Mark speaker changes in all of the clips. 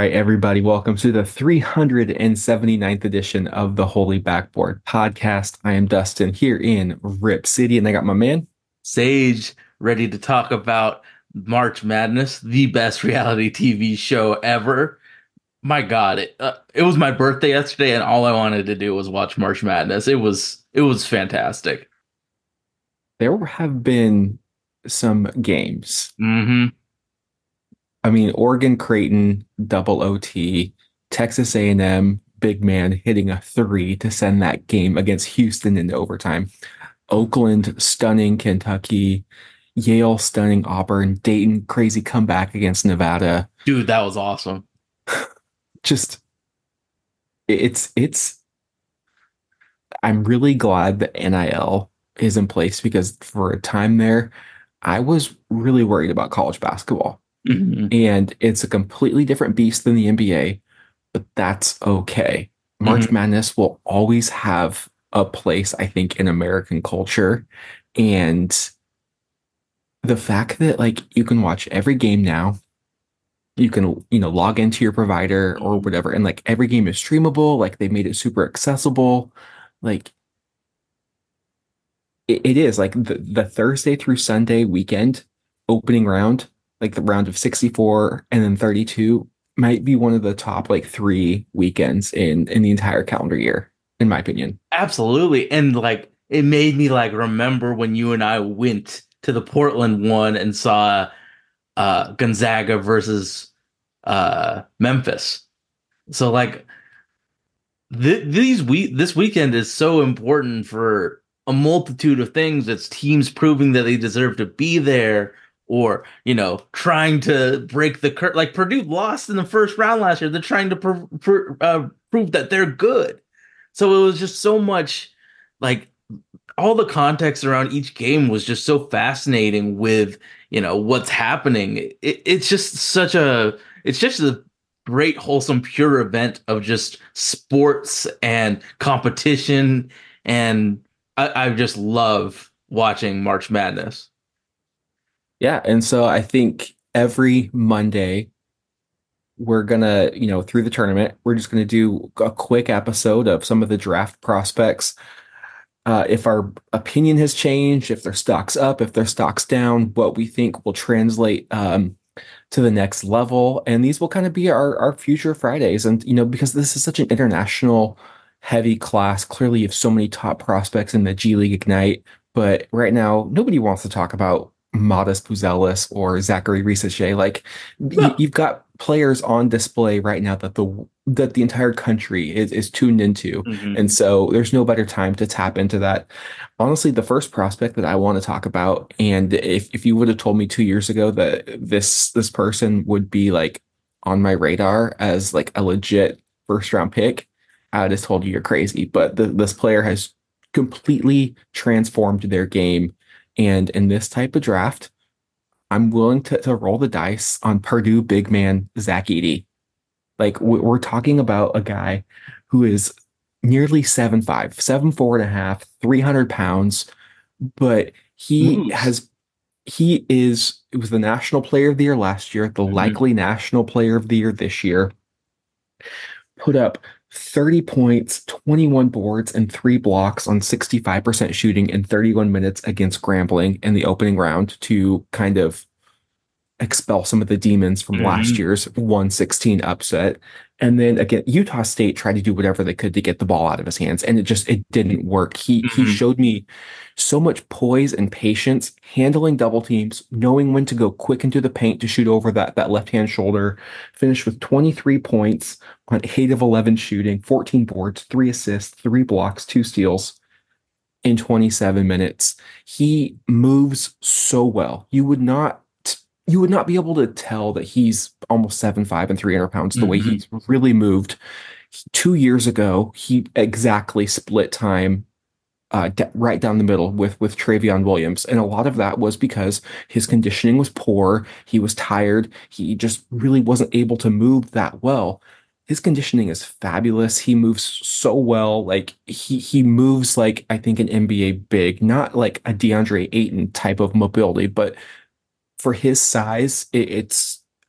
Speaker 1: right, everybody, welcome to the 379th edition of the Holy Backboard Podcast. I am Dustin here in Rip City, and I got my man.
Speaker 2: Sage ready to talk about March Madness, the best reality TV show ever. My God, it was my birthday yesterday, and all I wanted to do was watch March Madness. It was fantastic.
Speaker 1: There have been some games.
Speaker 2: Hmm.
Speaker 1: I mean, Oregon Creighton, double OT, Texas A&M, big man hitting a three to send that game against Houston into overtime. Oakland stunning Kentucky, Yale stunning Auburn, Dayton crazy comeback against Nevada.
Speaker 2: Dude, that was awesome.
Speaker 1: Just it's I'm really glad that NIL is in place because for a time there, I was really worried about college basketball.
Speaker 2: Hmm.
Speaker 1: And it's a completely different beast than the NBA, but that's okay. March
Speaker 2: Hmm.
Speaker 1: Madness will always have a place, I think, in American culture. And the fact that like you can watch every game now, you can, log into your provider or whatever, and like every game is streamable, like they made it super accessible. Like it is like the Thursday through Sunday weekend opening round, like the round of 64 and then 32 might be one of the top like three weekends in the entire calendar year, in my opinion.
Speaker 2: Absolutely. And like it made me like remember when you and I went to the Portland one and saw Gonzaga versus Memphis. So like this weekend is so important for a multitude of things. It's teams proving that they deserve to be there, or trying to break the curse. Like Purdue lost in the first round last year. They're trying to prove that they're good. So it was just so much, like all the context around each game was just so fascinating with what's happening. It's just it's just a great wholesome pure event of just sports and competition, and I just love watching March Madness.
Speaker 1: Yeah, and so I think every Monday we're gonna, through the tournament, we're just gonna do a quick episode of some of the draft prospects. If our opinion has changed, if their stock's up, if their stock's down, what we think will translate to the next level. And these will kind of be our future Fridays. And, because this is such an international heavy class, clearly you have so many top prospects in the G League Ignite. But right now, nobody wants to talk about Modest Puzelis or Zachary Risache. Like
Speaker 2: No.
Speaker 1: you've got players on display right now that the entire country is tuned into.
Speaker 2: Hmm.
Speaker 1: And so there's no better time to tap into that. Honestly, the first prospect that I want to talk about, and if you would have told me 2 years ago that this person would be like on my radar as like a legit first round pick, I would have told you you're crazy. But this player has completely transformed their game. And in this type of draft, I'm willing to roll the dice on Purdue big man Zach Edey. Like we're talking about a guy who is nearly 7'5", 7'4" and a half, 300 pounds, but
Speaker 2: Moves.
Speaker 1: he is it was the national player of the year last year, the
Speaker 2: Hmm.
Speaker 1: likely national player of the year this year, put up 30 points, 21 boards, and three blocks on 65% shooting in 31 minutes against Grambling in the opening round to kind of expel some of the demons from last
Speaker 2: Hmm.
Speaker 1: year's 116 upset. And then again, Utah State tried to do whatever they could to get the ball out of his hands, and it didn't work. He
Speaker 2: Hmm.
Speaker 1: showed me so much poise and patience, handling double teams, knowing when to go quick into the paint to shoot over that left hand shoulder. Finished with 23 points on 8 of 11 shooting, 14 boards, 3 assists, 3 blocks, 2 steals in 27 minutes. He moves so well. You would not be able to tell that he's almost 7'5" and 300 pounds the way
Speaker 2: Hmm.
Speaker 1: he's really moved. 2 years ago, he exactly split time right down the middle with Travion Williams. And a lot of that was because his conditioning was poor. He was tired. He just really wasn't able to move that well. His conditioning is fabulous. He moves so well. Like he moves like I think an NBA big, not like a DeAndre Ayton type of mobility, but for his size, it's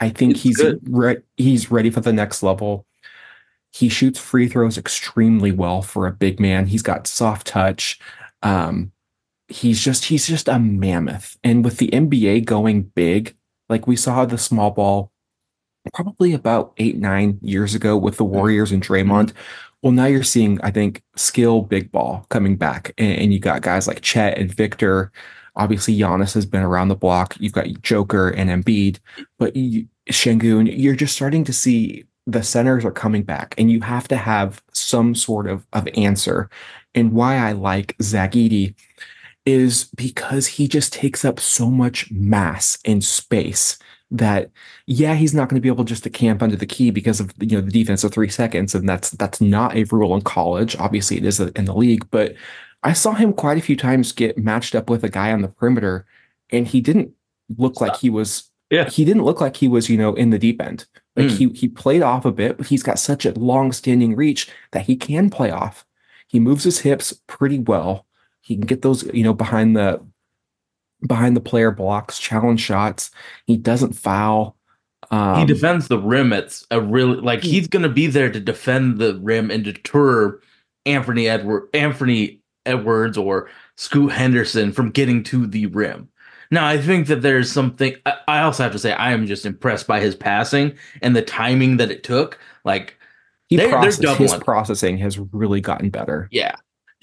Speaker 1: I think
Speaker 2: It's good.
Speaker 1: he's ready for the next level. He shoots free throws extremely well for a big man. He's got soft touch. Um, he's just a mammoth. And with the NBA going big, like we saw the small ball probably about 8, 9 years ago with the Warriors and
Speaker 2: Mm-hmm.
Speaker 1: Draymond. Well, now you're seeing, I think, skill big ball coming back. And you got guys like Chet and Victor. Obviously, Giannis has been around the block. You've got Joker and Embiid, but Şengün, you're just starting to see the centers are coming back, and you have to have some sort of answer. And why I like Zach Edey is because he just takes up so much mass and space that yeah, he's not going to be able just to camp under the key because of the defense of 3 seconds, and that's not a rule in college. Obviously, it is in the league, but I saw him quite a few times get matched up with a guy on the perimeter, and look like
Speaker 2: Stop.
Speaker 1: he was
Speaker 2: Yeah.
Speaker 1: he didn't look like he was in the deep end. Like
Speaker 2: Mm.
Speaker 1: he played off a bit, but he's got such a long standing reach that he can play off. He moves his hips pretty well. He can get those, behind the player blocks, challenge shots. He doesn't foul.
Speaker 2: He
Speaker 1: Um,
Speaker 2: defends the rim. It's a really like
Speaker 1: he
Speaker 2: he's going to be there to defend the rim and deter Anthony Edwards or Scoot Henderson from getting to the rim. Now, I think that there's something. I also have to say I am just impressed by his passing and the timing that it took. Like they're
Speaker 1: his
Speaker 2: doubling.
Speaker 1: processing has really gotten better.
Speaker 2: Yeah,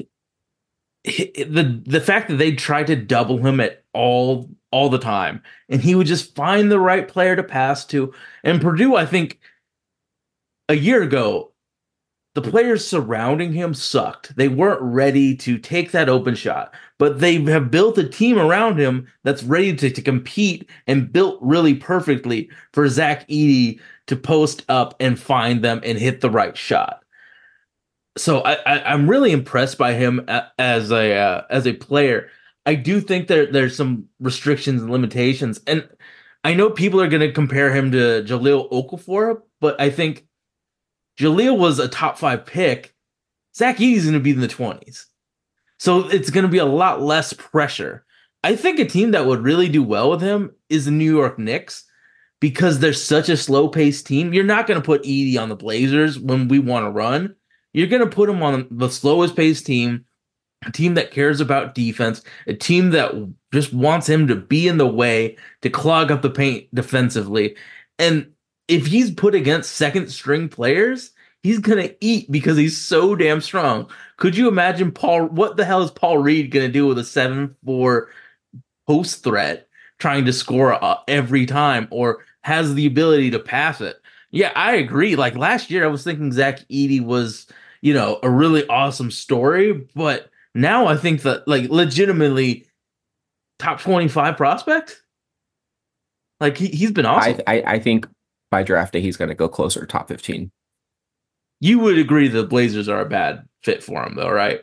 Speaker 2: the fact that they tried to double him at all the time, and he would just find the right player to pass to. And Purdue, I think a year ago, the players surrounding him sucked. They weren't ready to take that open shot, but they have built a team around him that's ready to compete and built really perfectly for Zach Edey to post up and find them and hit the right shot. So I'm really impressed by him as a player. I do think there's some restrictions and limitations, and I know people are going to compare him to Jahlil Okafor, but I think Jahlil was a top five pick. Zach Edey's going to be in the 20s. So it's going to be a lot less pressure. I think a team that would really do well with him is the New York Knicks because they're such a slow paced team. You're not going to put Edey on the Blazers when we want to run. You're going to put him on the slowest paced team, a team that cares about defense, a team that just wants him to be in the way, to clog up the paint defensively. And if he's put against second string players, he's going to eat because he's so damn strong. Could you imagine what the hell is Paul Reed going to do with a 7'4" post threat trying to score every time or has the ability to pass it? Yeah, I agree. Like last year, I was thinking Zach Edey was, a really awesome story, but now I think that like legitimately top 25 prospect. Like he's been awesome.
Speaker 1: I think by draft day he's going to go closer top 15.
Speaker 2: You would agree the Blazers are a bad fit for him, though, right?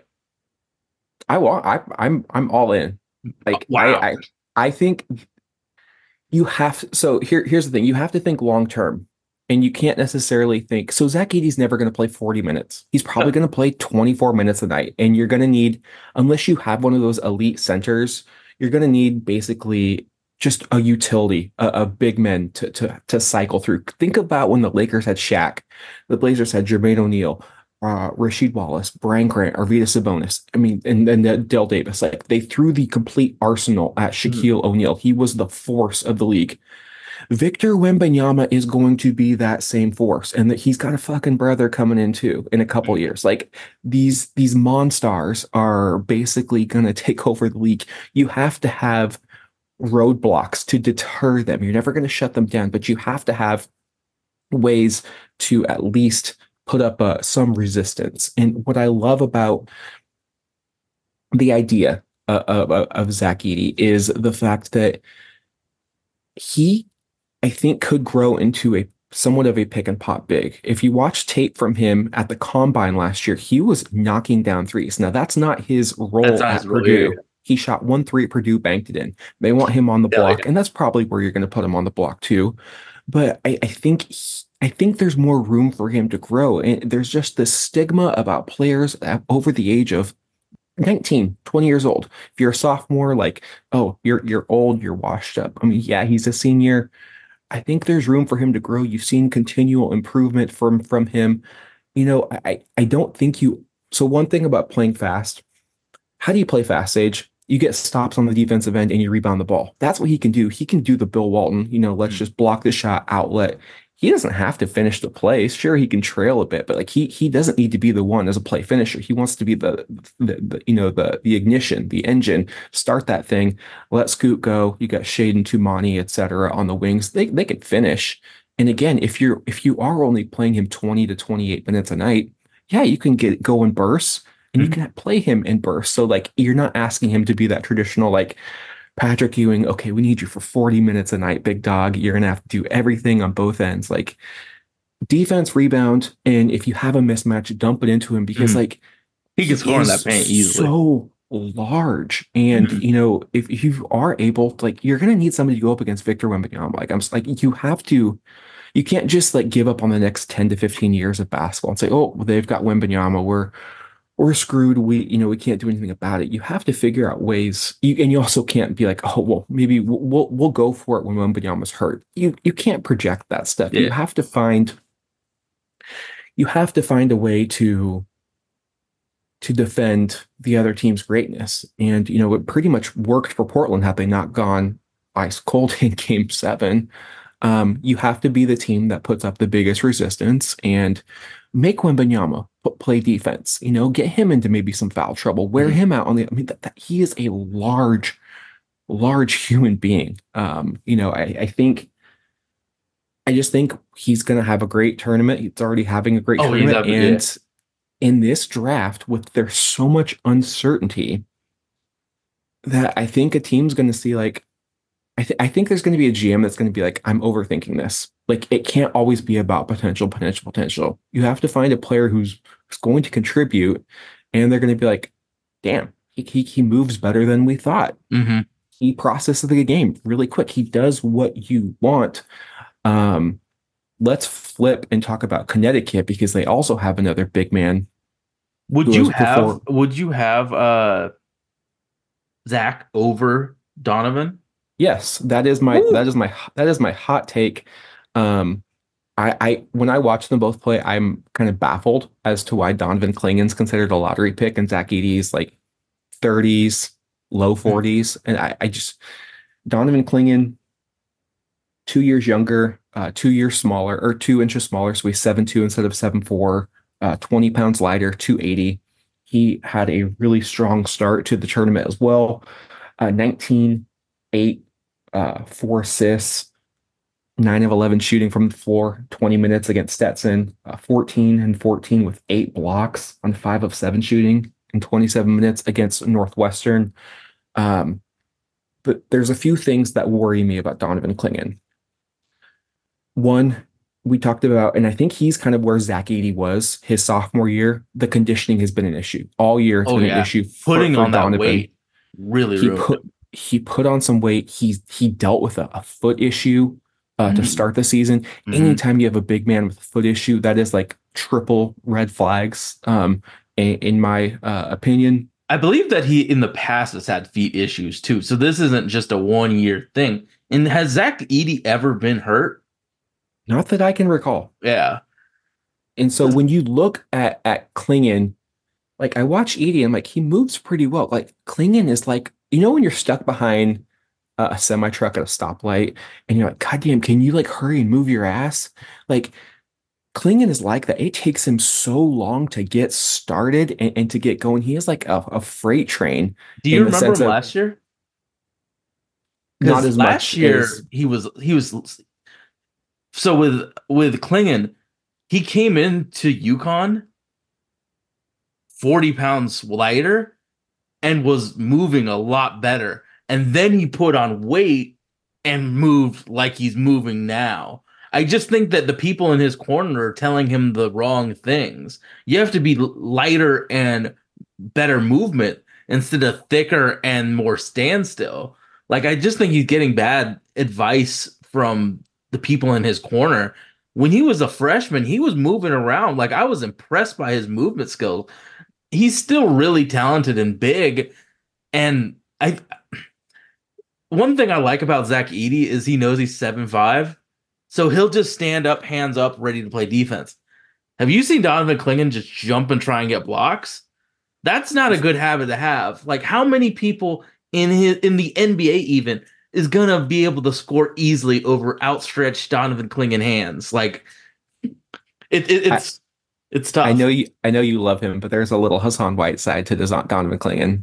Speaker 1: I'm all in. Like
Speaker 2: Wow.
Speaker 1: I think here's the thing. You have to think long term. And you can't necessarily think so. Zach Edey's never going to play 40 minutes. He's probably going to play 24 minutes a night. And you're going to need, unless you have one of those elite centers, you're going to need basically just a utility, a big men to cycle through. Think about when the Lakers had Shaq, the Blazers had Jermaine O'Neal, Rasheed Wallace, Brian Grant, Arvydas Sabonis. I mean, and then Dell Davis. Like they threw the complete arsenal at
Speaker 2: Mhm.
Speaker 1: Shaquille O'Neal. He was the force of the league. Victor Wembanyama is going to be that same force, and that he's got a fucking brother coming in too in a couple years. Like these monstars are basically going to take over the league. You have to have roadblocks to deter them. You're never going to shut them down, but you have to have ways to at least put up some resistance. And what I love about the idea of Zach Edey is the fact that he I think could grow into a somewhat of a pick and pop big. If you watch tape from him at the combine last year, he was knocking down threes. Now that's not his
Speaker 2: That
Speaker 1: role
Speaker 2: sounds
Speaker 1: at
Speaker 2: really
Speaker 1: Purdue. He shot 1 3 at Purdue, banked it in. They want him on the
Speaker 2: yeah,
Speaker 1: block, and that's probably where you're going to put him on the block too. But I think there's more room for him to grow. And there's just this stigma about players over the age of 19, 20 years old. If you're a sophomore, like, oh, you're old, you're washed up. I mean, yeah, he's a senior, I think there's room for him to grow. You've seen continual improvement from him. I don't think you. So one thing about playing fast, how do you play fast, Sage? You get stops on the defensive end and you rebound the ball. That's what he can do. He can do the Bill Walton, let's
Speaker 2: Mm.
Speaker 1: just block the shot outlet. He doesn't have to finish the play. Sure, he can trail a bit, but like he doesn't need to be the one as a play finisher. He wants to be the ignition, the engine. Start that thing. Let Scoot go. You got Shaden Tumani, etc. on the wings. They can finish. And again, if you are only playing him 20 to 28 minutes a night, yeah, you can get go in bursts and you
Speaker 2: Mhm.
Speaker 1: can play him in bursts. So like you're not asking him to be that traditional like Patrick Ewing, okay, we need you for 40 minutes a night, big dog. You're gonna have to do everything on both ends. Like defense, rebound, and if you have a mismatch, dump it into him because
Speaker 2: Mhm.
Speaker 1: like
Speaker 2: He can
Speaker 1: he
Speaker 2: score in
Speaker 1: is
Speaker 2: that paint easily.
Speaker 1: so large. And
Speaker 2: Mhm.
Speaker 1: if you are able to, like you're gonna need somebody to go up against Victor Wembanyama. Like like you can't just like give up on the next 10 to 15 years of basketball and say, oh, well, they've got Wembanyama. We're screwed. We can't do anything about it. You have to figure out ways. And you also can't be like, oh well, maybe we'll go for it when Wembanyama's hurt. You can't project that stuff.
Speaker 2: Yeah.
Speaker 1: You have to find a way to defend the other team's greatness. And it pretty much worked for Portland had they not gone ice cold in Game 7. You have to be the team that puts up the biggest resistance and make Wembanyama play defense. Get him into maybe some foul trouble. Wear
Speaker 2: Mhm.
Speaker 1: him out on the. I mean, he is a large human being. I just think he's going to have a great tournament. He's already having a great
Speaker 2: Oh, he's
Speaker 1: tournament,
Speaker 2: up. Yeah.
Speaker 1: and in this draft, with there's so much uncertainty that I think a team's going to see like I think there's going to be a GM that's going to be like, I'm overthinking this. Like, it can't always be about potential. You have to find a player who's going to contribute, and they're going to be like, damn, he moves better than we thought.
Speaker 2: Hmm.
Speaker 1: He processes the game really quick. He does what you want. Um, let's flip and talk about Connecticut because they also have another big man
Speaker 2: Would
Speaker 1: who
Speaker 2: you
Speaker 1: has
Speaker 2: have
Speaker 1: performed.
Speaker 2: would you have Zach over Donovan?
Speaker 1: Yes,
Speaker 2: Ooh.
Speaker 1: that is my hot take. Um, I when I watch them both play, I'm kind of baffled as to why Donovan Clingan's considered a lottery pick and Zach Edey's like 30s, low
Speaker 2: Mm.
Speaker 1: 40s. And I just Donovan Clingan, 2 years younger, 2 years smaller, or 2 inches smaller, so he's 7'2" instead of 7'4", 20 pounds lighter, 280. He had a really strong start to the tournament as well. 19, 8, 4 assists, 9 of 11 shooting from the floor, 20 minutes against Stetson, 14 and 14 with 8 blocks on 5 of 7 shooting in 27 minutes against Northwestern. Um, but there's a few things that worry me about Donovan Clingan. One, we talked about, and I think he's kind of where Zach Edey was his sophomore year. The conditioning has been an issue all year. It's
Speaker 2: Oh
Speaker 1: been an
Speaker 2: yeah,
Speaker 1: issue
Speaker 2: putting
Speaker 1: for
Speaker 2: on that
Speaker 1: Donovan.
Speaker 2: weight really
Speaker 1: He
Speaker 2: ruined
Speaker 1: put
Speaker 2: him.
Speaker 1: he put on some weight. He dealt with a foot issue to
Speaker 2: Hmm.
Speaker 1: start the season.
Speaker 2: Hmm.
Speaker 1: Anytime you have a big man with a foot issue, that is like triple red flags. In my opinion,
Speaker 2: I believe that he in the past has had feet issues too, so this isn't just a 1 year thing. And has Zach Edey ever been hurt?
Speaker 1: not that I can recall.
Speaker 2: Yeah.
Speaker 1: And so when you look at Klingon, like I watch Edie, I'm like he moves pretty well. Like Klingon is like when you're stuck behind a semi truck at a stoplight and you're like, God damn, can you like hurry and move your ass? Like Klingon is like that. It takes him so long to get started and to get going. He is like a freight train
Speaker 2: Do you
Speaker 1: in the
Speaker 2: remember
Speaker 1: sense
Speaker 2: him
Speaker 1: of
Speaker 2: last year?
Speaker 1: not
Speaker 2: Because
Speaker 1: as much
Speaker 2: last year
Speaker 1: as
Speaker 2: he was so with Klingon, he came into UConn 40 pounds lighter and was moving a lot better. And then he put on weight and moved like he's moving now. I just think that the people in his corner are telling him the wrong things. You have to be lighter and better movement instead of thicker and more standstill. Like, I just think he's getting bad advice from the people in his corner. When he was a freshman, he was moving around. Like, I was impressed by his movement skills. He's still really talented and big. And I one thing I like about Zach Edey is he knows he's 7'5", So he'll just stand up, hands up, ready to play defense. Have you seen Donovan Clingan just jump and try and get blocks? That's not a good habit to have. Like, how many people in the NBA even is gonna be able to score easily over outstretched Donovan Clingan hands? Like, it, it
Speaker 1: I,
Speaker 2: it's it's tough.
Speaker 1: I know you love him, but there's a little Hassan Whiteside to Donovan Clingan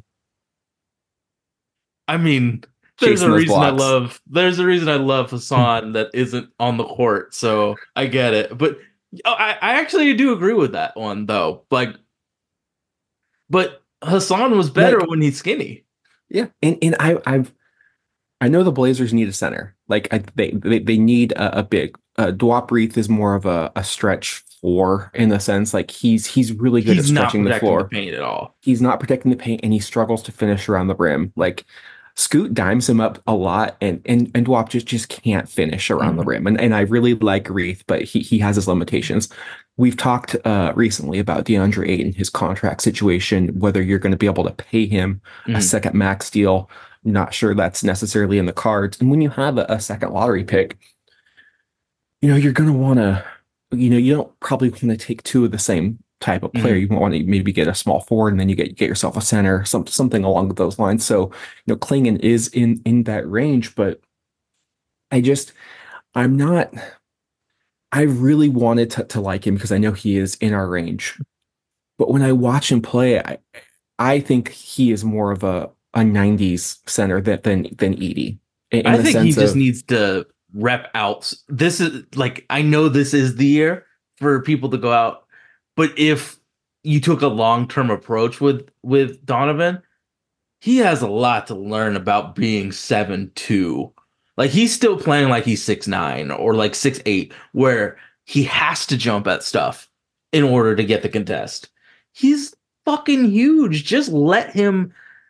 Speaker 2: I mean,
Speaker 1: chasing those blocks.
Speaker 2: there's a reason I love Hassan that isn't on the court, so I get it. But I actually do agree with that one though. Like, but Hassan was better
Speaker 1: Like,
Speaker 2: when he's skinny.
Speaker 1: yeah, and I know the Blazers need a center. Like they need a big. Dwap Reith is more of a stretch four in the sense like he's really good at
Speaker 2: He's not
Speaker 1: stretching the
Speaker 2: protecting the
Speaker 1: floor.
Speaker 2: paint at all.
Speaker 1: He's not protecting the paint and he struggles to finish around the rim. Like Scoot dimes him up a lot and Dwap just can't finish around the
Speaker 2: Mhm.
Speaker 1: rim. And I really like Reith, but he has his limitations. We've talked recently about DeAndre Ayton, his contract situation, whether you're going to be able to pay him a
Speaker 2: Mhm.
Speaker 1: second max deal. Not sure that's necessarily in the cards. And when you have a second lottery pick, you're going to want to, you don't probably want to take two of the same type of player.
Speaker 2: Mhm.
Speaker 1: You want to maybe get a small forward and then you get yourself a center, something along those lines. So, Klingon is in that range, but I just, I'm not, I really wanted to like him because I know he is in our range. But when I watch him play, I think he is more of a 90s center than Edie in
Speaker 2: I
Speaker 1: the
Speaker 2: think he
Speaker 1: sense
Speaker 2: just
Speaker 1: of
Speaker 2: needs to rep out. This is like, I know this is the year for people to go out, but if you took a long-term approach with Donovan, he has a lot to learn about being 7'2". Like, he's still playing like he's 6'9" or like 6'8", where he has to jump at stuff in order to get the contest. He's fucking huge. Just let him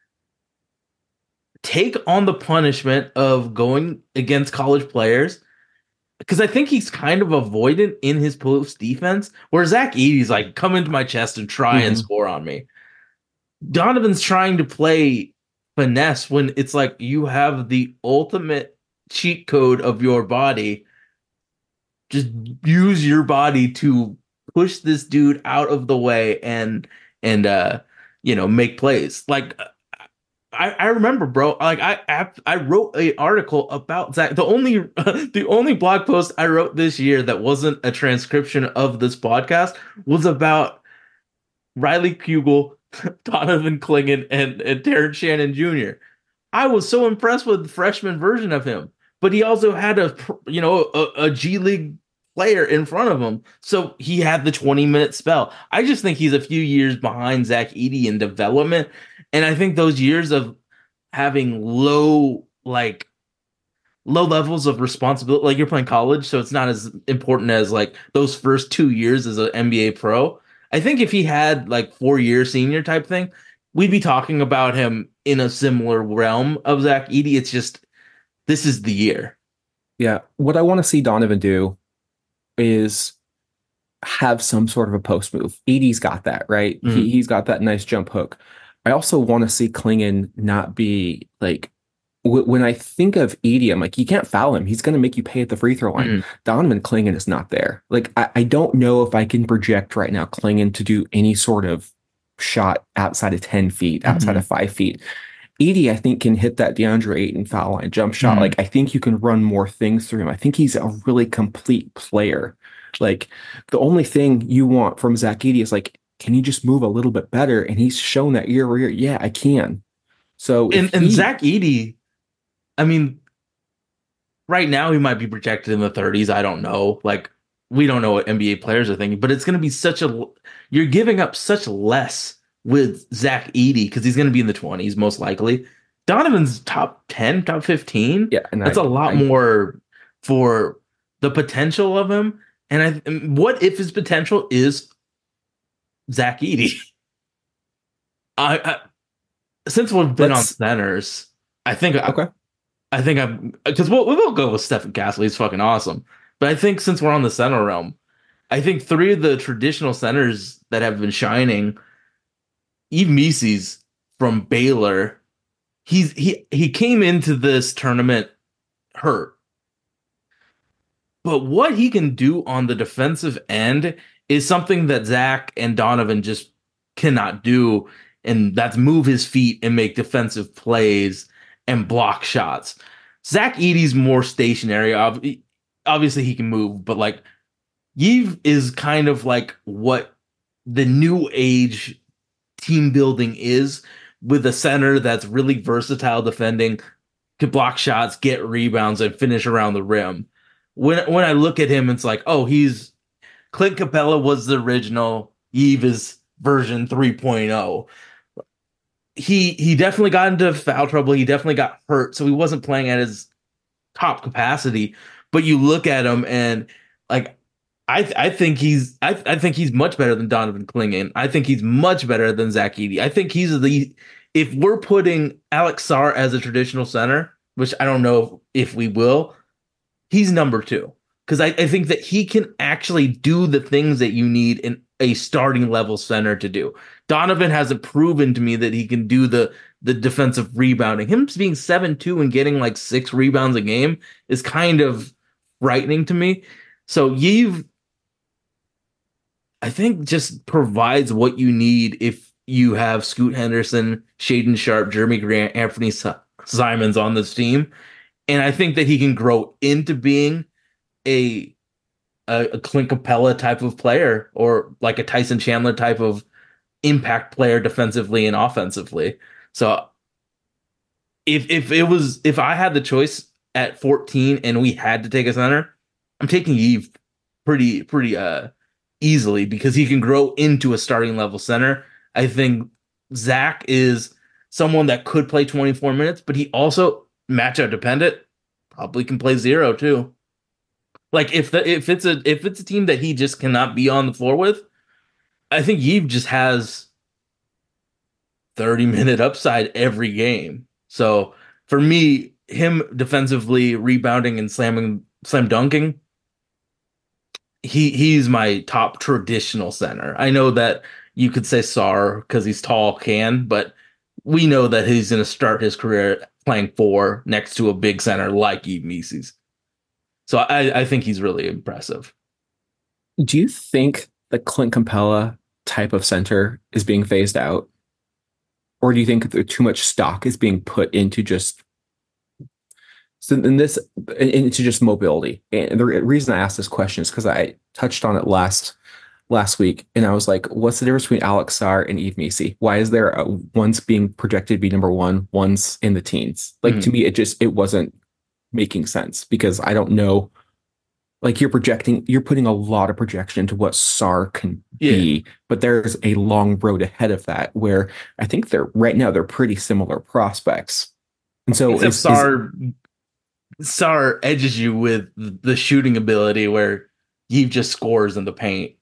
Speaker 2: take on the punishment of going against college players, because I think he's kind of avoidant in his post defense, where Zach Edey's like, come into my chest and try and
Speaker 1: Mhm.
Speaker 2: score on me. Donovan's trying to play finesse when it's like you have the ultimate cheat code of your body. Just use your body to push this dude out of the way and make plays. Like, I remember, bro. Like, I wrote a article about Zach. The only blog post I wrote this year that wasn't a transcription of this podcast was about Riley Kugel, Donovan Clingan, and Terrence Shannon Jr. I was so impressed with the freshman version of him, but he also had a G League player in front of him, so he had the 20-minute spell. I just think he's a few years behind Zach Edey in development, and I think those years of having low levels of responsibility, like you're playing college, so it's not as important as like those first 2 years as an NBA pro. I think if he had like 4 year senior type thing, we'd be talking about him in a similar realm of Zach Edey. It's just, this is the year.
Speaker 1: Yeah. What I want to see Donovan do is have some sort of a post move. Edie's got that, right?
Speaker 2: Mm,
Speaker 1: He's got that nice jump hook. I also want to see Klingon not be like when I think of Edie, I'm like, you can't foul him. He's going to make you pay at the free throw line.
Speaker 2: mm,
Speaker 1: Donovan Klingon is not there. Like, I don't know if I can project right now Klingon to do any sort of shot outside of 10 feet, outside of
Speaker 2: mm,
Speaker 1: 5 feet. Edie, I think, can hit that DeAndre Ayton foul line jump shot.
Speaker 2: mm.
Speaker 1: Like, I think you can run more things through him. I think he's a really complete player. Like, the only thing you want from Zach Edey is like, can he just move a little bit better? And he's shown that year over year, yeah, I can. So if
Speaker 2: And
Speaker 1: he,
Speaker 2: Zach Edey, I mean, right now he might be projected in the 30s. I don't know. Like, we don't know what NBA players are thinking, but it's going to be you're giving up such less with Zach Edey because he's going to be in the 20s most likely. Donovan's top 10, top 15.
Speaker 1: yeah, and
Speaker 2: That's a lot
Speaker 1: I
Speaker 2: more for the potential of him. And what if his potential is Zach Edey? I Since we've been on
Speaker 1: let's
Speaker 2: centers, I think
Speaker 1: okay.
Speaker 2: I think I'm because we'll go with Stephen Castle. He's fucking awesome. But I think since we're on the center realm, I think three of the traditional centers that have been shining, Eve Meese's from Baylor, he came into this tournament hurt. But what he can do on the defensive end is something that Zach and Donovan just cannot do. And that's move his feet and make defensive plays and block shots. Zach Edey's more stationary. Obviously, he can move, but like Yves is kind of like what the new age team building is, with a center that's really versatile defending, could block shots, get rebounds, and finish around the rim. When I look at him, it's like, oh, he's Clint Capella was the original. Yves is version 3.0. He definitely got into foul trouble. He definitely got hurt, so he wasn't playing at his top capacity. But you look at him and like I think I think he's much better than Donovan Clingan. I think he's much better than Zach Edey. I think he's the if we're putting Alex Sarr as a traditional center, which I don't know if we will, he's number two. Because I think that he can actually do the things that you need in a starting level center to do. Donovan hasn't proven to me that he can do the defensive rebounding. Him being 7-2 and getting like 6 rebounds a game is kind of frightening to me. So Yves, I think, just provides what you need if you have Scoot Henderson, Shaden Sharp, Jeremy Grant, Anthony Simons on this team. And I think that he can grow into being a a Clint Capella type of player, or like a Tyson Chandler type of impact player defensively and offensively. So if I had the choice at 14 and we had to take a center, I'm taking Yves pretty easily, because he can grow into a starting level center. I think Zach is someone that could play 24 minutes, but he also matchup dependent, probably can play zero too. Like if it's a team that he just cannot be on the floor with, I think Yves just has 30-minute upside every game. So for me, him defensively rebounding and slam dunking, he's my top traditional center. I know that you could say Sarr because he's tall can, but we know that he's going to start his career playing four next to a big center like Yves Mises. So I think he's really impressive.
Speaker 1: Do you think the Clint Capella type of center is being phased out? Or do you think that too much stock is being put into just so in this into just mobility? And the reason I asked this question is because I touched on it last week, and I was like, "What's the difference between Alex Sarr and Yves Missi? Why is there one's being projected to be number one, one's in the teens?" Like to
Speaker 2: Mhm.
Speaker 1: me, it wasn't making sense because I don't know. Like you're putting a lot of projection into what Sarr can
Speaker 2: Yeah.
Speaker 1: be, but there's a long road ahead of that where I think they're right now they're pretty similar prospects. And so
Speaker 2: Except
Speaker 1: is
Speaker 2: Sar edges you with the shooting ability where he just scores in the paint.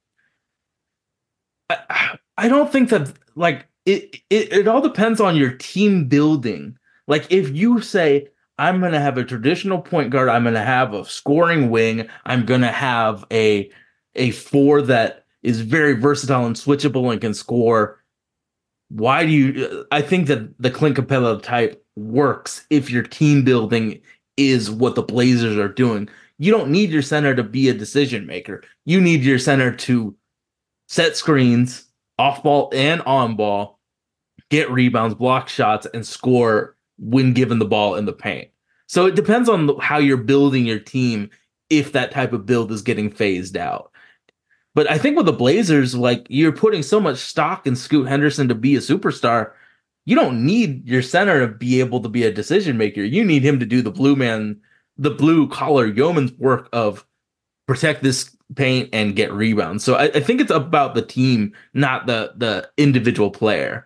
Speaker 2: I don't think that like it all depends on your team building. Like if you say I'm gonna have a traditional point guard, I'm gonna have a scoring wing, I'm gonna have a four that is very versatile and switchable and can score. Why do you? I think that the Clint Capella type works if your team building is what the Blazers are doing. You don't need your center to be a decision maker. You need your center to set screens, off ball and on ball, get rebounds, block shots, and score when given the ball in the paint. So it depends on how you're building your team if that type of build is getting phased out. But I think with the Blazers, like you're putting so much stock in Scoot Henderson to be a superstar, you don't need your center to be able to be a decision maker. You need him to do the blue collar yeoman's work of protect this paint and get rebounds. So I think it's about the team, not the individual player.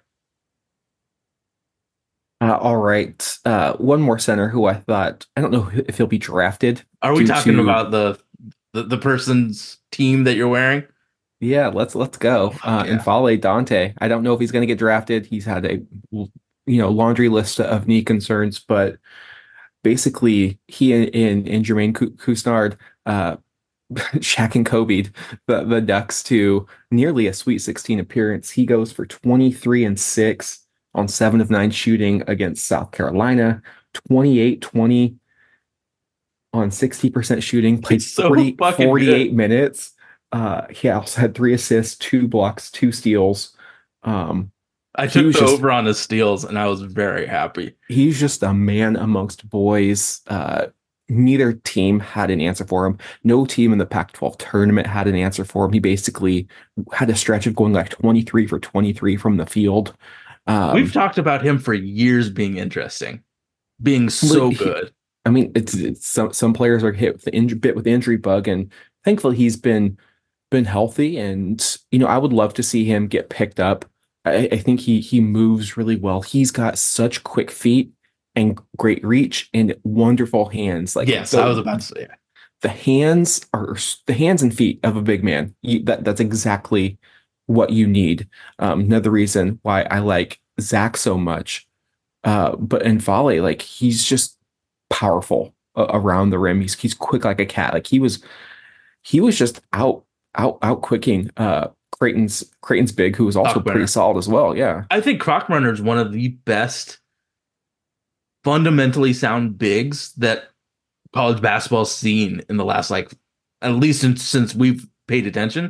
Speaker 1: all right. One more center who I thought I don't know if he'll be drafted
Speaker 2: Are we
Speaker 1: due
Speaker 2: talking
Speaker 1: to
Speaker 2: about the person's team that you're wearing?
Speaker 1: yeah, let's go.
Speaker 2: Fuck
Speaker 1: And
Speaker 2: yeah.
Speaker 1: Fale Dante. I don't know if he's going to get drafted. He's had a laundry list of knee concerns, but basically he and Jermaine Couisnard, Shaq and Kobe, the Ducks to nearly a Sweet 16 appearance. He goes for 23-6 on 7 of 9 shooting against South Carolina, 28-20 on 60% shooting, played
Speaker 2: He's so fucking good.
Speaker 1: 48 minutes. He also had 3 assists, 2 blocks, 2 steals. Um,
Speaker 2: I
Speaker 1: he
Speaker 2: took
Speaker 1: was
Speaker 2: the
Speaker 1: just
Speaker 2: over on his steals, and I was very happy.
Speaker 1: he's just a man amongst boys. Neither team had an answer for him. No team in the Pac-12 tournament had an answer for him. He basically had a stretch of going like 23 for 23 from the field.
Speaker 2: We've
Speaker 1: Um,
Speaker 2: talked about him for years being interesting, being
Speaker 1: but
Speaker 2: so good.
Speaker 1: I mean, it's some players are hit with the bit with the injury bug, and thankfully he's been healthy. And I would love to see him get picked up. I think he moves really well. He's got such quick feet and great reach and wonderful hands. Like
Speaker 2: Yes, I was about to say that.
Speaker 1: the hands are the hands and feet of a big man. That's exactly what you need. Another reason why I like Zach so much. But in volley, like he's just powerful around the rim. He's quick like a cat. Like he was just out quicking Creighton's big, who was also pretty
Speaker 2: Stockbrenner.
Speaker 1: solid as well. Yeah.
Speaker 2: I think Crockbrenner is one of the best fundamentally sound bigs that college basketball's seen in the last, like, at least since we've paid attention.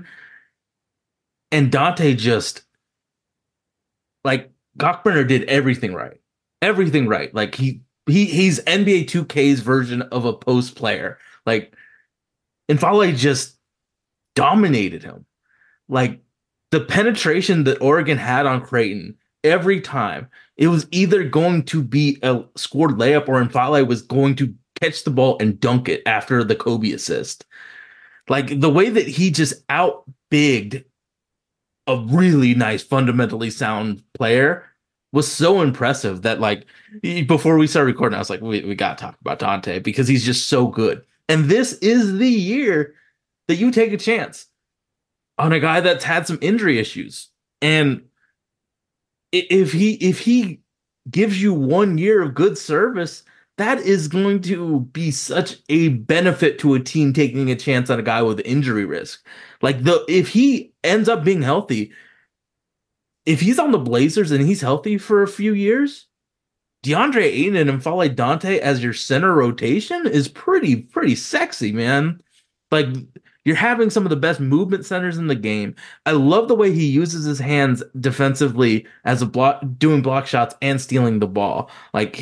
Speaker 2: And Dante just, like, Cockburner did everything right. Everything right. Like he's NBA 2K's version of a post player. Like Infale just dominated him. Like the penetration that Oregon had on Creighton every time, it was either going to be a scored layup or Infale was going to catch the ball and dunk it after the Kobe assist. Like the way that he just outbigged a really nice, fundamentally sound player was so impressive that, like, before we started recording, I was like, we got to talk about Dante because he's just so good. And this is the year that you take a chance on a guy that's had some injury issues. And if he gives you 1 year of good service, that is going to be such a benefit to a team taking a chance on a guy with injury risk. Like the if he ends up being healthy, if he's on the Blazers and he's healthy for a few years, DeAndre Ayton and N'Faly Dante as your center rotation is pretty sexy, man. Like you're having some of the best movement centers in the game. I love the way he uses his hands defensively as a block, doing block shots and stealing the ball. Like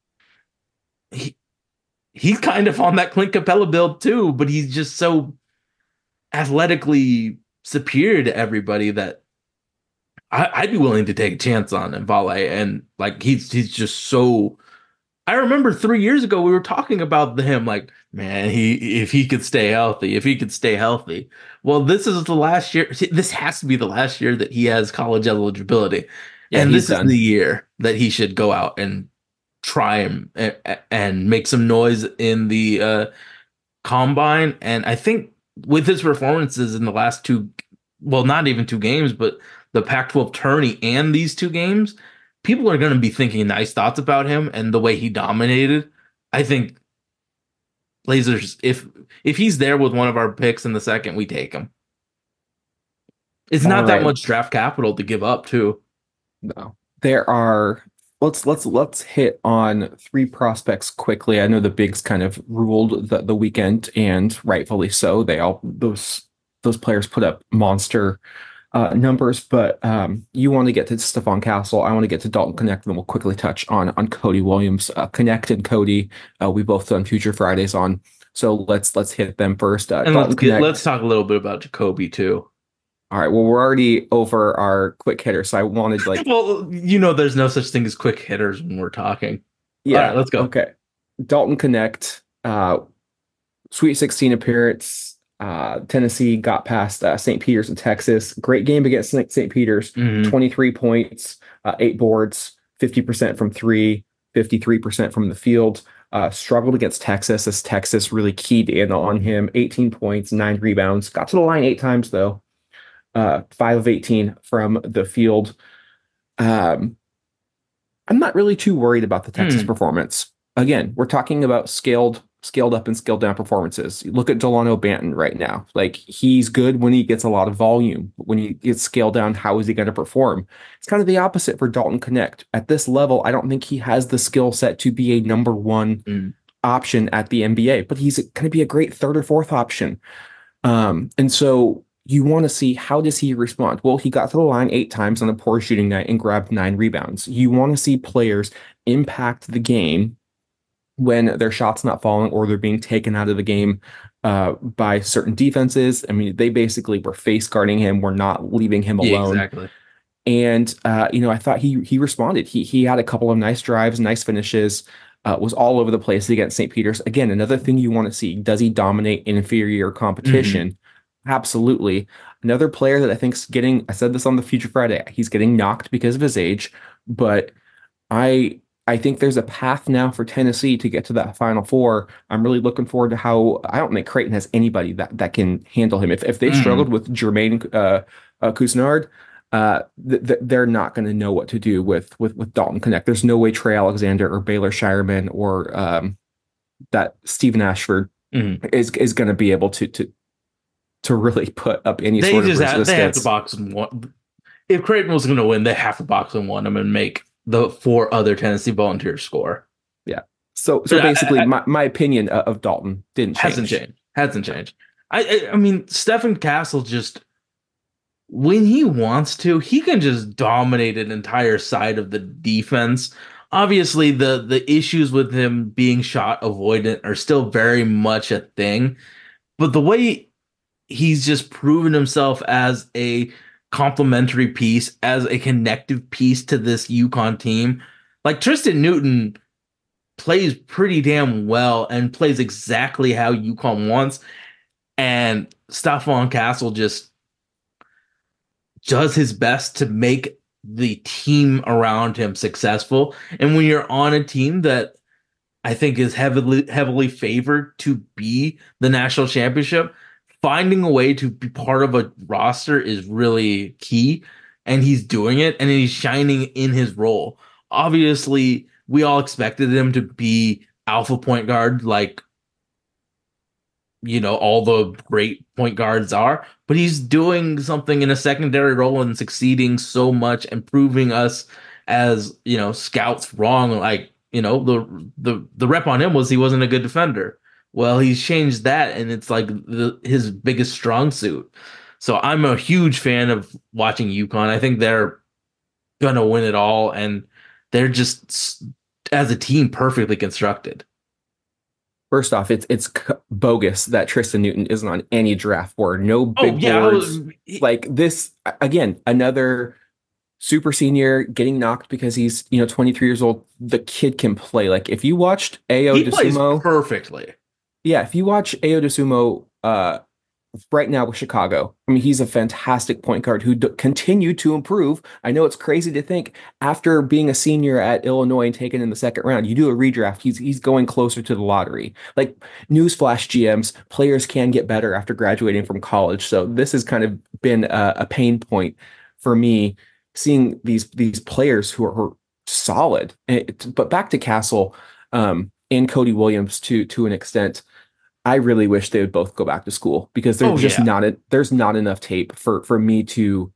Speaker 2: he he's kind of on that Clint Capella build too, but he's just so athletically superior to everybody that I'd be willing to take a chance on N'Faly. And like he's just so. I remember 3 years ago we were talking about him like, man, he if he could stay healthy, if he could stay healthy. Well, this is the last year. This has to be the last year that he has college eligibility,
Speaker 1: Yeah,
Speaker 2: and
Speaker 1: he's
Speaker 2: this is the
Speaker 1: done.
Speaker 2: year that he should go out and try and make some noise in the combine. And I think with his performances in the last two, well, not even 2 games, but the Pac-12 tourney and these 2 games, people are going to be thinking nice thoughts about him and the way he dominated. I think Blazers, if he's there with one of our picks in the second, we take him. It's
Speaker 1: All
Speaker 2: not that
Speaker 1: right.
Speaker 2: much draft capital to give up, too.
Speaker 1: No. There are let's hit on 3 prospects quickly. I know the bigs kind of ruled the weekend, and rightfully so. Those players put up monster numbers, but you want to get to Stephon Castle. I want to get to Dalton Connect, and then we'll quickly touch on Cody Williams. Connect and Cody, we both done Future Fridays on, so let's hit them first.
Speaker 2: And
Speaker 1: Dalton
Speaker 2: let's
Speaker 1: Connect.
Speaker 2: talk a little bit about Jacoby too.
Speaker 1: All right, well, we're already over our quick hitter, so I wanted like,
Speaker 2: Well, there's no such thing as quick hitters when we're talking. All right,
Speaker 1: yeah,
Speaker 2: let's go.
Speaker 1: okay. Dalton Connect, Sweet 16 appearance. Tennessee got past St. Peter's in Texas. Great game against St. Peter's.
Speaker 2: Hmm.
Speaker 1: 23 points, 8 boards, 50% from three, 53% from the field. Struggled against Texas as Texas really keyed in on him. 18 points, 9 rebounds. Got to the line 8 times though. 5 of 18 from the field. Um, I'm not really too worried about the Texas
Speaker 2: Hmm.
Speaker 1: performance. Again, we're talking about scaled up and scaled down performances. You look at Delano Banton right now. Like he's good when he gets a lot of volume. When he gets scaled down, how is he going to perform? It's kind of the opposite for Dalton Connect. At this level, I don't think he has the skill set to be a number one
Speaker 2: Hmm.
Speaker 1: option at the NBA, but he's going to be a great third or fourth option. And so you want to see, how does he respond? Well, he got to the line 8 times on a poor shooting night and grabbed 9 rebounds. You want to see players impact the game when their shot's not falling or they're being taken out of the game by certain defenses. I mean, they basically were face guarding him, were not leaving him
Speaker 2: Yeah,
Speaker 1: alone.
Speaker 2: exactly.
Speaker 1: And I thought he responded. He had a couple of nice drives, nice finishes. Was all over the place against St. Peter's. Again, another thing you want to see. Does he dominate inferior
Speaker 2: Hmm.
Speaker 1: competition? Absolutely. Another player that I think's getting, I said this on the Future Friday, he's getting knocked because of his age, but I think there's a path now for Tennessee to get to that Final Four. I'm really looking forward to how, I don't think Creighton has anybody that can handle him. If they struggled
Speaker 2: Hmm.
Speaker 1: with Jermaine Couisnard, they're not going to know what to do with Dalton Connect. There's no way Trey Alexander or Baylor Shireman or that Stephen Ashford
Speaker 2: Hmm.
Speaker 1: is going to be able to really put up any
Speaker 2: They
Speaker 1: sort of
Speaker 2: just have to
Speaker 1: resistance.
Speaker 2: box and one. If Creighton was going to win, they have to box and one them and make the four other Tennessee Volunteers score.
Speaker 1: Yeah. So
Speaker 2: But
Speaker 1: basically, my opinion of Dalton didn't
Speaker 2: hasn't
Speaker 1: change.
Speaker 2: changed. Hasn't changed. I mean, Stephen Castle just when he wants to, he can just dominate an entire side of the defense. Obviously, the issues with him being shot avoidant are still very much a thing, but the way he's just proven himself as a complementary piece, as a connective piece to this UConn team, like Tristan Newton plays pretty damn well and plays exactly how UConn wants, and Stephon Castle just does his best to make the team around him successful. And when you're on a team that I think is heavily favored to be the national championship, finding a way to be part of a roster is really key. And he's doing it and he's shining in his role. Obviously, we all expected him to be alpha point guard like all the great point guards are, but he's doing something in a secondary role and succeeding so much and proving us as scouts wrong. Like the rep on him was he wasn't a good defender. Well, he's changed that and it's like his biggest strong suit. So I'm a huge fan of watching UConn. I think they're gonna win it all, and they're just as a team perfectly constructed.
Speaker 1: First off, it's bogus that Tristan Newton isn't on any draft board. No
Speaker 2: Oh
Speaker 1: big
Speaker 2: yeah,
Speaker 1: boards like this. Again, another super senior getting knocked because he's 23 years old. The kid can play. Like if you watched Ao
Speaker 2: he plays
Speaker 1: DeSumo,
Speaker 2: perfectly.
Speaker 1: yeah, if you watch Ao DeSumo right now with Chicago. I mean, he's a fantastic point guard who continued to improve. I know it's crazy to think after being a senior at Illinois and taken in the second round, you do a redraft. He's going closer to the lottery. Like newsflash, GMs, players can get better after graduating from college. So this has kind of been a pain point for me seeing these players who are solid. But back to Castle and Cody Williams to an extent. I really wish they would both go back to school because
Speaker 2: Oh yeah.
Speaker 1: there's not enough tape for me to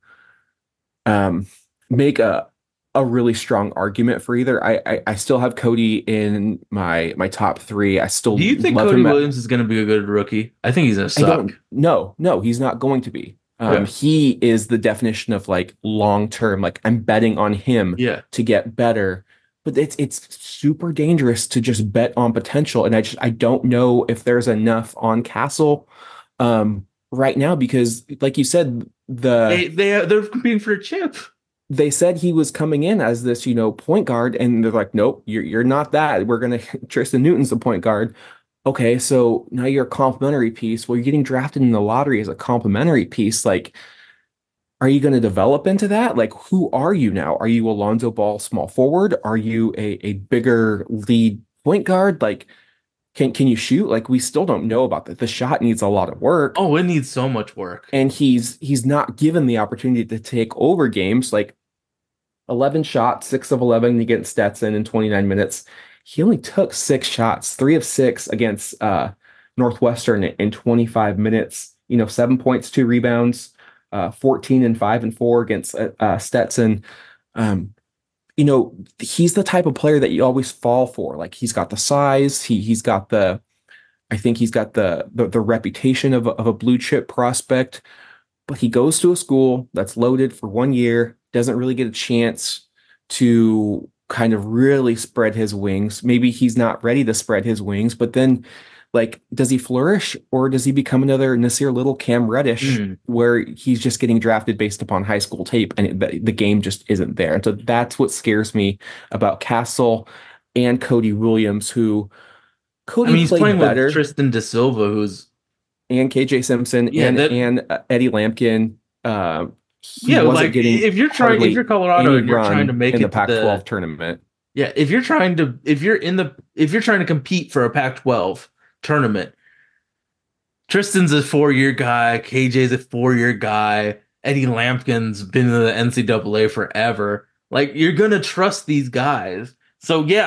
Speaker 1: um make a really strong argument for either. I still have Cody in my top three. I
Speaker 2: Do
Speaker 1: still
Speaker 2: you think
Speaker 1: love
Speaker 2: Cody
Speaker 1: him.
Speaker 2: Williams is going to be a good rookie? I think he's going to
Speaker 1: I
Speaker 2: suck.
Speaker 1: don't no, he's not going to be.
Speaker 2: Yeah.
Speaker 1: He is the definition of like long term. Like I'm betting on him
Speaker 2: Yeah.
Speaker 1: to get better, but it's super dangerous to just bet on potential. And I don't know if there's enough on Castle right now because, like you said,
Speaker 2: They're competing for a chip.
Speaker 1: they said he was coming in as this point guard, and they're like, nope, you're not that. We're gonna Tristan Newton's the point guard. Okay, so now you're a complimentary piece. Well, you're getting drafted in the lottery as a complimentary piece. Like, are you going to develop into that? Like, who are you now? Are you Alonzo Ball, small forward? Are you a bigger lead point guard? Like, can you shoot? Like, we still don't know about that. The shot needs a lot of work,
Speaker 2: Oh, it needs so much work.
Speaker 1: and he's not given the opportunity to take over games. Like 11 shots, 6 of 11 against Stetson in 29 minutes. He only took 6 shots, 3 of 6 against Northwestern in 25 minutes. 7 points, 2 rebounds, 14 and 5 and 4 against Stetson. Um, he's the type of player that you always fall for. Like he's got the size, he's got the I think he's got the reputation of a blue chip prospect, but he goes to a school that's loaded for 1 year, doesn't really get a chance to kind of really spread his wings. Maybe he's not ready to spread his wings, but then like, does he flourish or does he become another Nasir Little, Cam Reddish,
Speaker 2: Mm.
Speaker 1: where he's just getting drafted based upon high school tape and the game just isn't there? And so that's what scares me about Castle and Cody Williams, who
Speaker 2: I
Speaker 1: Cody
Speaker 2: mean, he's
Speaker 1: played
Speaker 2: playing with
Speaker 1: better,
Speaker 2: Tristan Da Silva, who's
Speaker 1: and KJ Simpson
Speaker 2: yeah,
Speaker 1: and Eddie Lampkin. He
Speaker 2: yeah,
Speaker 1: wasn't
Speaker 2: like
Speaker 1: getting
Speaker 2: if you're
Speaker 1: hardly
Speaker 2: Colorado
Speaker 1: any
Speaker 2: and you're trying to
Speaker 1: run
Speaker 2: make
Speaker 1: in the
Speaker 2: it to
Speaker 1: Pac-12
Speaker 2: the
Speaker 1: tournament.
Speaker 2: yeah, if you're trying to compete for a Pac-12 tournament, Tristan's a 4 year guy, KJ's a 4 year guy, Eddie Lampkin's been in the NCAA forever. Like you're gonna trust these guys. So yeah,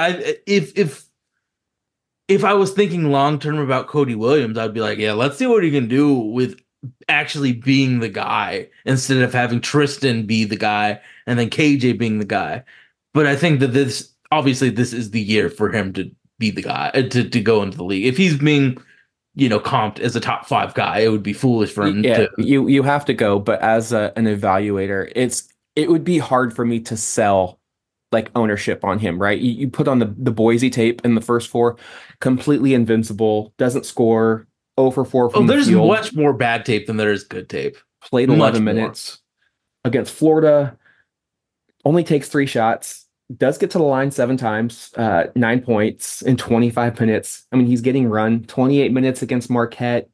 Speaker 2: if I was thinking long term about Cody Williams, I'd be like, yeah, let's see what he can do with actually being the guy instead of having Tristan be the guy and then KJ being the guy. But I think that this is the year for him to be the guy to go into the league. If he's being, comped as a top five guy, it would be foolish for him
Speaker 1: Yeah,
Speaker 2: to.
Speaker 1: you have to go, but as an evaluator, it would be hard for me to sell like ownership on him, right? You put on the Boise tape in the first four, completely invincible, doesn't score, 0 for 4
Speaker 2: Oh,
Speaker 1: from the
Speaker 2: there's
Speaker 1: field,
Speaker 2: much more bad tape than there is good tape.
Speaker 1: played 11
Speaker 2: Much more.
Speaker 1: minutes against Florida, only takes 3 shots, does get to the line 7 times, 9 points in 25 minutes. I mean, he's getting run 28 minutes against Marquette,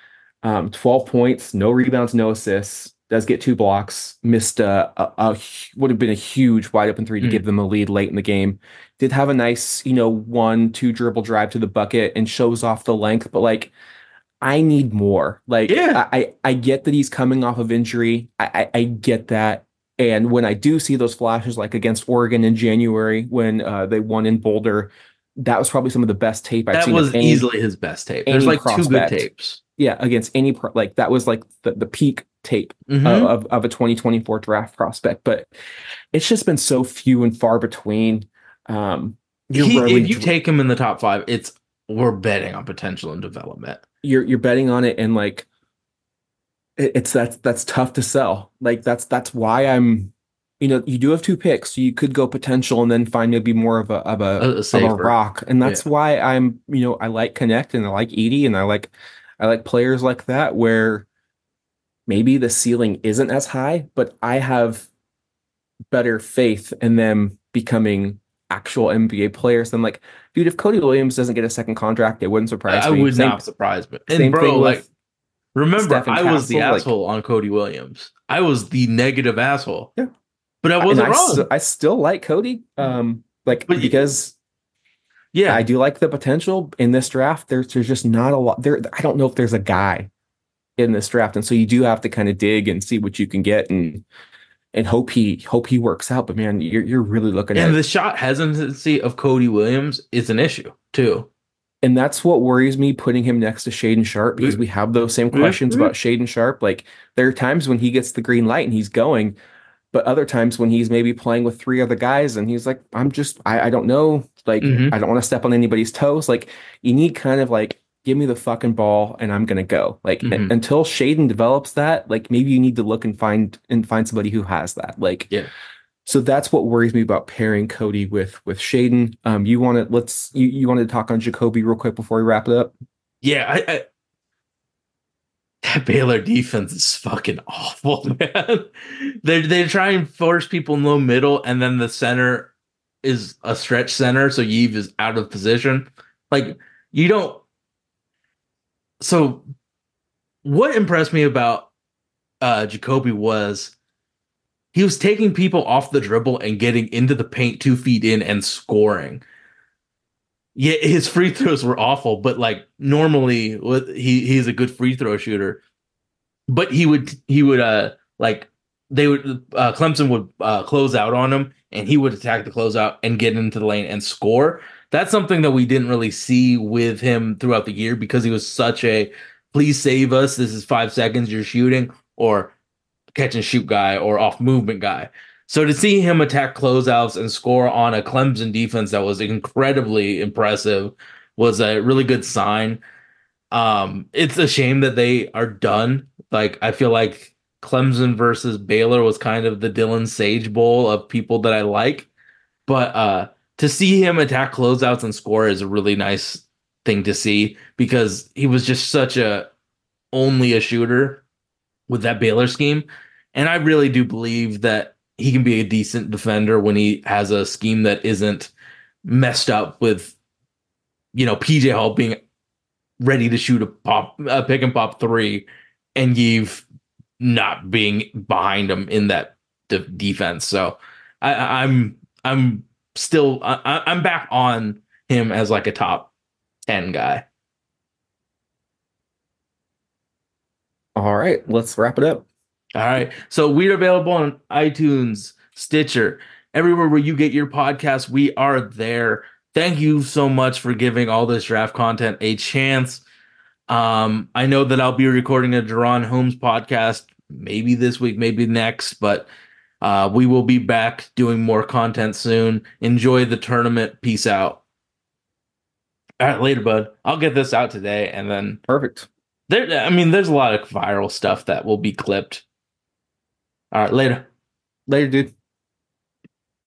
Speaker 1: 12 points, no rebounds, no assists. Does get 2 blocks. Missed would have been a huge wide open three to give
Speaker 2: Mm.
Speaker 1: them a lead late in the game. Did have a nice, 1, 2 dribble drive to the bucket and shows off the length, but like I need more. Like
Speaker 2: Yeah,
Speaker 1: I get that he's coming off of injury. I get that. And when I do see those flashes, like against Oregon in January when they won in Boulder, that was probably some of the best tape I've
Speaker 2: that
Speaker 1: seen of
Speaker 2: was easily his best tape. There's
Speaker 1: any
Speaker 2: like two good
Speaker 1: prospect.
Speaker 2: tapes.
Speaker 1: Yeah, against like that was like the peak tape
Speaker 2: Hmm.
Speaker 1: of a 2024 draft prospect. But it's just been so few and far between. You're
Speaker 2: If
Speaker 1: really
Speaker 2: you take him in the top five, we're betting on potential and development.
Speaker 1: you're betting on it, and like it's that's tough to sell. Like that's why you do have 2 picks. So you could go potential and then find maybe more of
Speaker 2: A
Speaker 1: of a
Speaker 2: safer,
Speaker 1: rock. And
Speaker 2: yeah.
Speaker 1: that's why I like Connect and I like Edie and I like players like that where maybe the ceiling isn't as high, but I have better faith in them becoming actual NBA players than like, dude, if Cody Williams doesn't get a second contract, it wouldn't surprise
Speaker 2: I
Speaker 1: me.
Speaker 2: would not surprise me. And
Speaker 1: Same thing
Speaker 2: bro, like,
Speaker 1: with
Speaker 2: remember,
Speaker 1: Stephen
Speaker 2: I was the
Speaker 1: Castle. Like,
Speaker 2: asshole on Cody Williams. I was the negative asshole,
Speaker 1: yeah.
Speaker 2: but I
Speaker 1: And
Speaker 2: wasn't wrong.
Speaker 1: I still like Cody. Like
Speaker 2: But
Speaker 1: because I
Speaker 2: yeah,
Speaker 1: do like the potential in this draft. There's just not a lot there. I don't know if there's a guy in this draft, and so you do have to kind of dig and see what you can get and hope he works out. But man, you're really looking
Speaker 2: and
Speaker 1: at,
Speaker 2: the shot hesitancy of Cody Williams is an issue too.
Speaker 1: and that's what worries me putting him next to Shaden Sharp because we have those same
Speaker 2: Yeah,
Speaker 1: questions
Speaker 2: yeah.
Speaker 1: about Shaden Sharp. Like there are times when he gets the green light and he's going, but other times when he's maybe playing with 3 other guys and he's like, I don't know. Like,
Speaker 2: Hmm.
Speaker 1: I don't want to step on anybody's toes. Like, you need kind of like, give me the fucking ball and I'm gonna go. Like
Speaker 2: Hmm.
Speaker 1: until Shaden develops that, like maybe you need to look and find somebody who has that. Like,
Speaker 2: Yeah,
Speaker 1: so that's what worries me about pairing Cody with Shaden. You want to you wanted to talk on Jacoby real quick before we wrap it up?
Speaker 2: yeah. That Baylor defense is fucking awful, man. They try and force people in the middle, and then the center is a stretch center, so Yves is out of position. Like you don't. So what impressed me about Jacoby was he was taking people off the dribble and getting into the paint 2 feet in and scoring. Yeah, his free throws were awful, but like normally he's a good free throw shooter. But he would like they would Clemson would close out on him and he would attack the closeout and get into the lane and score. That's something that we didn't really see with him throughout the year because he was such a please save us. This is 5 seconds. You're shooting or catch and shoot guy or off movement guy. So to see him attack closeouts and score on a Clemson defense that was incredibly impressive was a really good sign. It's a shame that they are done. Like I feel like Clemson versus Baylor was kind of the Dylan Sage Bowl of people that I like. But to see him attack closeouts and score is a really nice thing to see because he was just such a only a shooter with that Baylor scheme. And I really do believe that he can be a decent defender when he has a scheme that isn't messed up with, PJ Hall being ready to shoot a pick and pop three, and Yves not being behind him in that defense. So I'm still I'm back on him as like a top 10 guy.
Speaker 1: All right, let's wrap it up.
Speaker 2: All right. So we're available on iTunes, Stitcher, everywhere where you get your podcast. We are there. Thank you so much for giving all this draft content a chance. I know that I'll be recording a Deron Holmes podcast maybe this week, maybe next, but we will be back doing more content soon. Enjoy the tournament. Peace out. All right, later, bud. I'll get this out today, and then
Speaker 1: Perfect.
Speaker 2: I mean, there's a lot of viral stuff that will be clipped. All right, later.
Speaker 1: Later, dude.